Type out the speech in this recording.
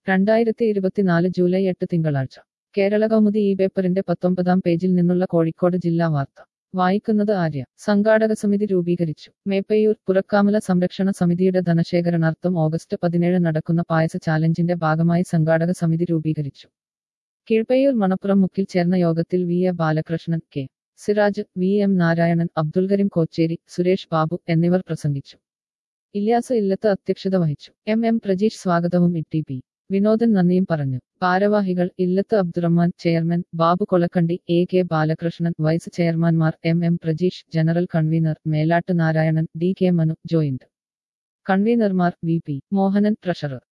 2024 July 8 തിങ്കളാഴ്ച കേരളകൗമുദി ഈ പേപ്പറിന്റെ 19-ാം പേജിൽ നിന്നുള്ള കോഴിക്കോട് ജില്ലാ വാർത്ത വായിക്കുന്നത് ആര്യ. സംഘാടക സമിതി രൂപീകരിച്ചു. മേപ്പയ്യൂർ പുറക്കാമല സംരക്ഷണ സമിതിയുടെ ധനശേഖരണാർത്ഥം ഓഗസ്റ്റ് 17 നടക്കുന്ന പായസ ചാലഞ്ചിന്റെ ഭാഗമായി സംഘാടക സമിതി രൂപീകരിച്ചു. കീഴ്പയ്യൂർ മണപ്പുറം മുക്കിൽ ചേർന്ന യോഗത്തിൽ V A Balakrishnan, K Siraj, V M Narayanan, Abdulkareem Kocheri, Suresh Babu എന്നിവർ പ്രസംഗിച്ചു. ഇല്യാസ് ഇല്ലത്ത് അധ്യക്ഷത വഹിച്ചു. എം പ്രജീഷ് സ്വാഗതവും ടി പി വിനോദൻ നന്ദിയും പറഞ്ഞു. ഭാരവാഹികൾ Illath Abdurahman chairman, Babu Kolakkandi, A K Balakrishnan, vice ചെയർമാൻമാർ M Prajeesh, general convener Melatt Narayanan, D K Manu, joint കൺവീനർമാർ വി പി മോഹനൻ, ട്രഷറർ